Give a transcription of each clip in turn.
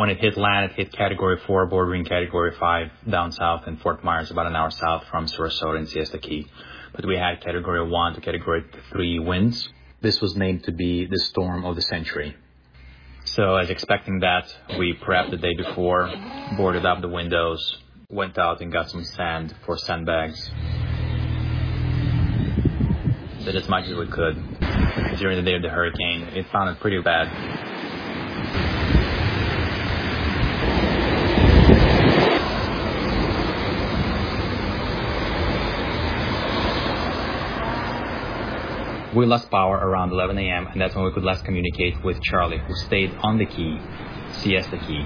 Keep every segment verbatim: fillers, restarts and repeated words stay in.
When it hit land, it hit Category four, bordering Category five down south in Fort Myers, about an hour south from Sarasota and Siesta Key. But we had Category one to Category three winds. This was named to be the storm of the century. So as expecting that, we prepped the day before, boarded up the windows, went out and got some sand for sandbags. Did as much as we could. During the day of the hurricane, it sounded pretty bad. We lost power around eleven a.m. and that's when we could last communicate with Charlie, who stayed on the key, Siesta Key.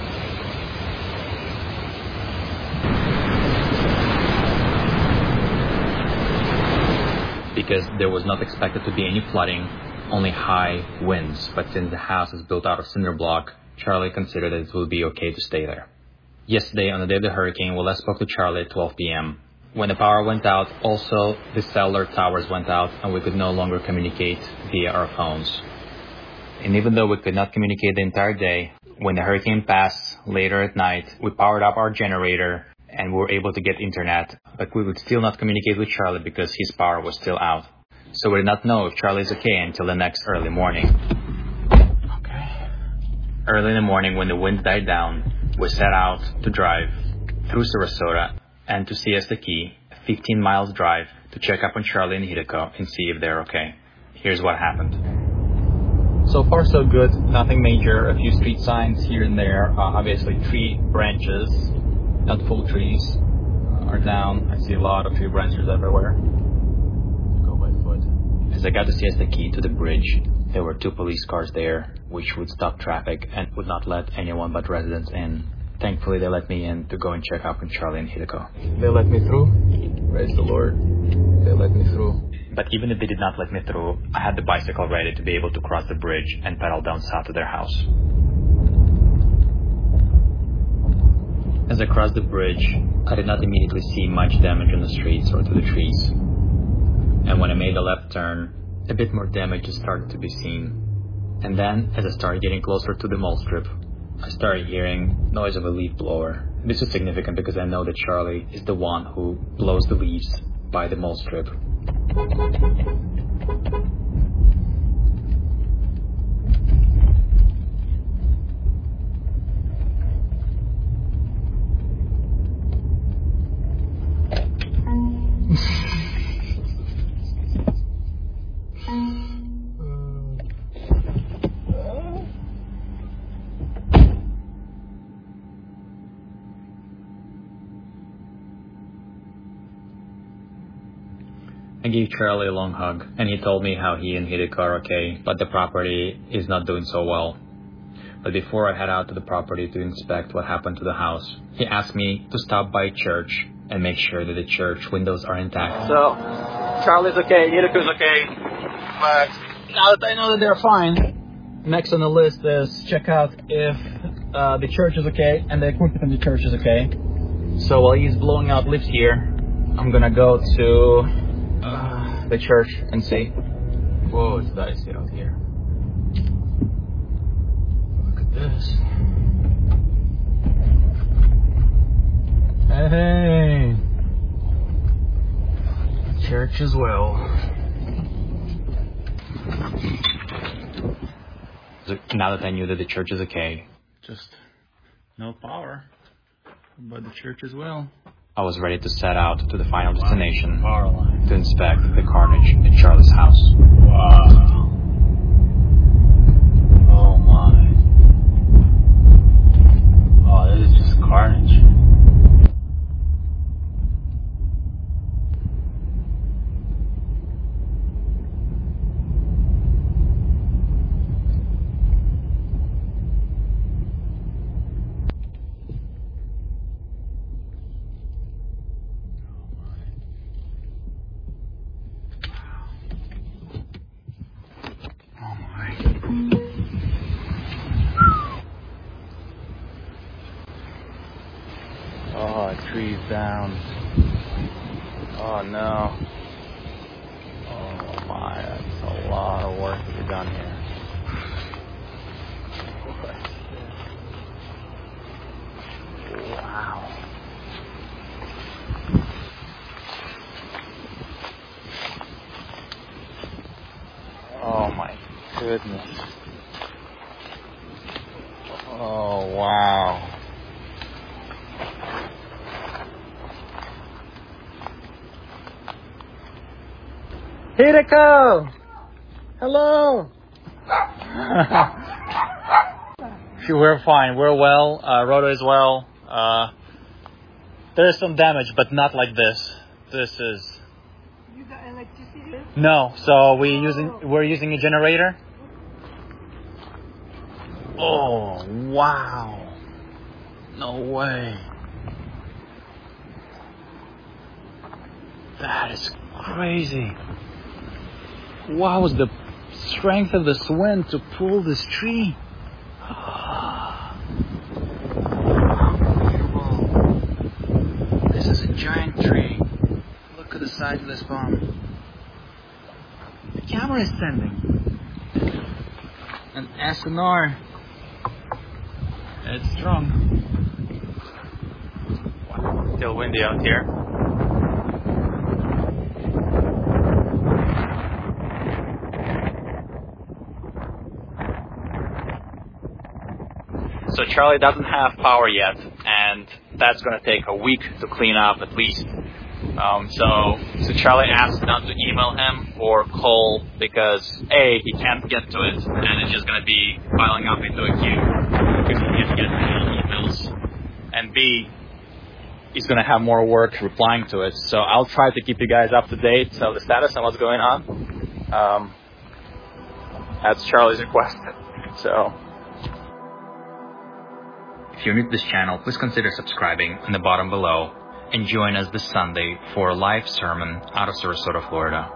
Because there was not expected to be any flooding, only high winds. But since the house is built out of cinder block, Charlie considered that it would be okay to stay there. Yesterday, on the day of the hurricane, we last spoke to Charlie at twelve p.m. When the power went out, also the cellular towers went out and we could no longer communicate via our phones. And even though we could not communicate the entire day, when the hurricane passed later at night, we powered up our generator and we were able to get internet, but we would still not communicate with Charlie because his power was still out. So we did not know if Charlie is okay until the next early morning. Okay. Early in the morning, when the wind died down, we set out to drive through Sarasota and to Siesta Key, a fifteen miles drive to check up on Charlie and Hideko and see if they're okay. Here's what happened. So far so good, nothing major, a few street signs here and there, uh, obviously tree branches, not full trees, uh, are down. I see a lot of tree branches everywhere. Go by foot. As I got to Siesta Key to the bridge, there were two police cars there, which would stop traffic and would not let anyone but residents in. Thankfully, they let me in to go and check up on Charlie and Hideko. They let me through. Praise the Lord. They let me through. But even if they did not let me through, I had the bicycle ready to be able to cross the bridge and pedal down south to their house. As I crossed the bridge, I did not immediately see much damage on the streets or to the trees. And when I made a left turn, a bit more damage started to be seen. And then, as I started getting closer to the mall strip, I started hearing noise of a leaf blower. This is significant because I know that Charlie is the one who blows the leaves by the mall strip. I gave Charlie a long hug, and he told me how he and Hideko are okay, but the property is not doing so well. But before I head out to the property to inspect what happened to the house, he asked me to stop by church and make sure that the church windows are intact. So, Charlie's okay, Hideko's okay, but now that I know that they're fine, next on the list is check out if uh, the church is okay and the equipment in the church is okay. So while he's blowing out leaves here, I'm gonna go to Uh, the church and see. Whoa, it's dicey out here. Look at this. Hey, church as well. So now that I knew that the church is okay, just no power, but the church as well, I was ready to set out to the final destination to inspect the carnage in Charlie's house. Wow. Oh my. Oh, this is just carnage. Oh, trees down. Oh no. Oh my, that's a lot of work to be done here. goodness. Oh, wow. Hideko! Hello! We're fine. We're well. Uh, Roto is well. Uh, there's some damage, but not like this. This is... You got electricity? No. So we oh. using we're using a generator. Oh, wow. No way. That is crazy. What was the strength of this wind to pull this tree? Unbelievable. This is a giant tree. Look at the size of this bomb. The camera is sending. An S N R. It's strong. Wow. Still windy out here. So Charlie doesn't have power yet, and that's going to take a week to clean up at least. Um, so, so Charlie asked not to email him or call because A, he can't get to it, and it's just going to be piling up into a queue because he can't get any emails. And B, he's going to have more work replying to it. So I'll try to keep you guys up to date of the status and what's going on. Um, that's Charlie's request. So. If you're new to this channel, please consider subscribing in the bottom below and join us this Sunday for a live sermon out of Sarasota, Florida.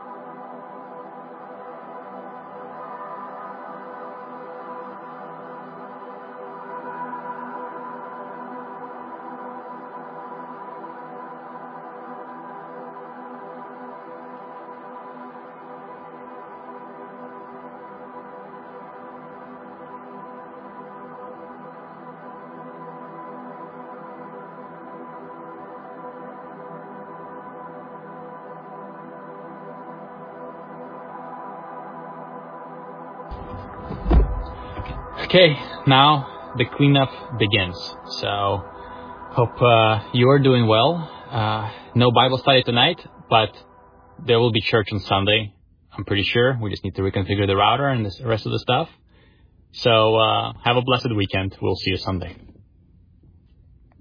Okay, now the cleanup begins. So, hope uh, you're doing well. Uh, no Bible study tonight, but there will be church on Sunday. I'm pretty sure. We just need to reconfigure the router and the rest of the stuff. So, uh, have a blessed weekend. We'll see you Sunday.